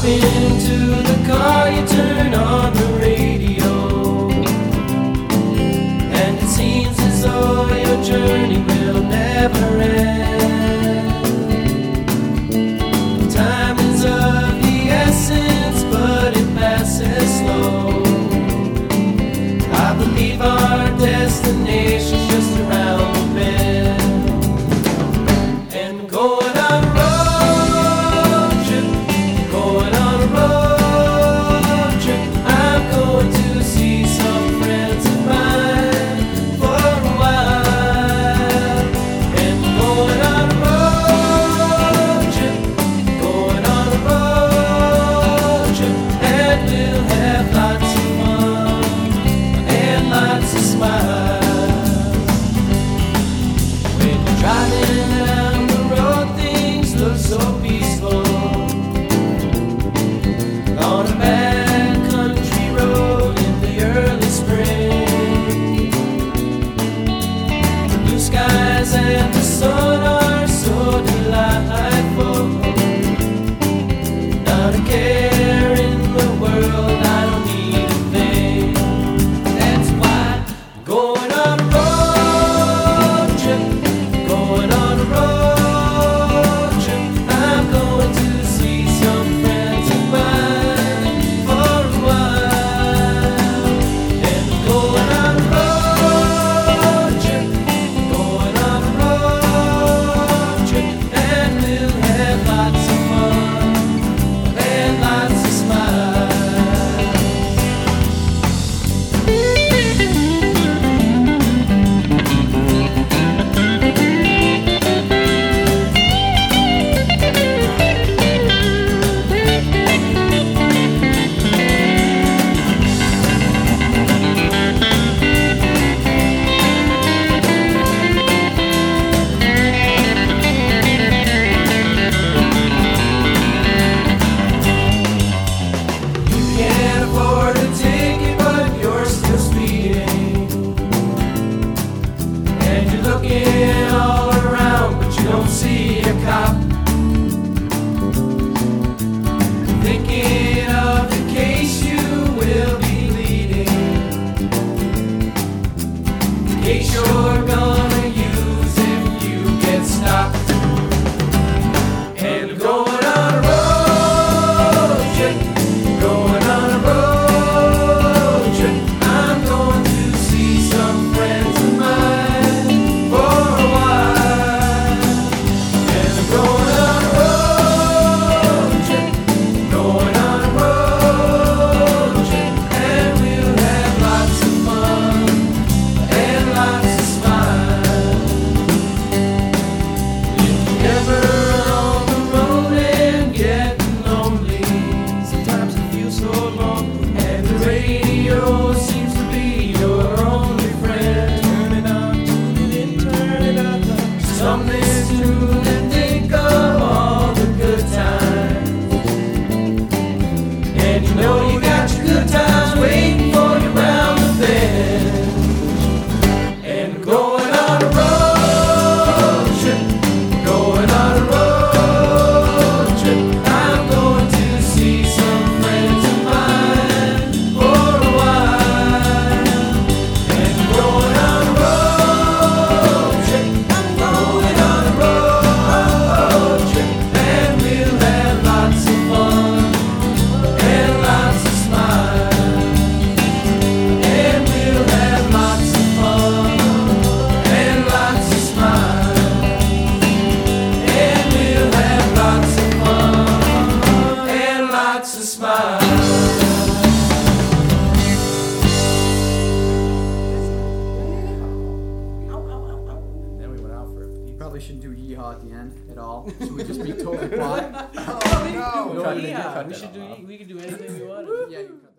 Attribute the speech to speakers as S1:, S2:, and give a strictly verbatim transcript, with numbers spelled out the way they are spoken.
S1: into the car, you turn on the radio, and it seems as though your journey will never end. Time is of the essence, but it passes slow. I believe our destination's just around the bend. And going on a road trip, going on a road trip. I'm going to see some friends of mine for a while. And going on a road trip, going on a road trip, and we'll have lots of fun and lots of smiles. When you're driving down the road, things look so peaceful. On a back country road in the early spring, the blue skies and the sun are so delightful. Not a care in the world, I don't need a thing. That's why I'm going on a road trip, going on a road trip. I'm going to see some friends of mine for a while. And I'm going on a road trip, going on a road trip, and we'll have lots of fun and lots of smiles. You can't afford a ticket, but you're still speeding. And you're looking all around, but you don't see a cop. Thinking of the case you will be pleading, the case you're gonna use if you get stopped. And going on a road trip, going on a road trip. I'm going to see some friends of mine for a while. And I'm going on a road trip, going on a road trip, and we'll have lots of fun and lots of smiles. If you're ever on the road and getting lonely, sometimes it feels so long, and the radio seems to be your only friend. Turn it on, tune it in, turn it up. Something to think of all the good times. And you know you got your good times waiting for you round the bend. And going on a road trip, going on a road trip. I'm going to see some friends of mine for a while. And going on a road trip, I'm going on a road trip, and we'll have lots of fun and lots of smiles. And we'll have lots of fun and lots of smiles. And we'll have lots of fun and lots of smiles.
S2: Then we went out for it. You probably shouldn't do yeehaw at the end at all. Should we just be totally quiet?
S3: Oh, no.
S2: Cut-
S3: Yeah,
S2: cut
S3: we
S2: that
S3: should do.
S2: off.
S3: We can do anything we want.
S2: Yeah, you cut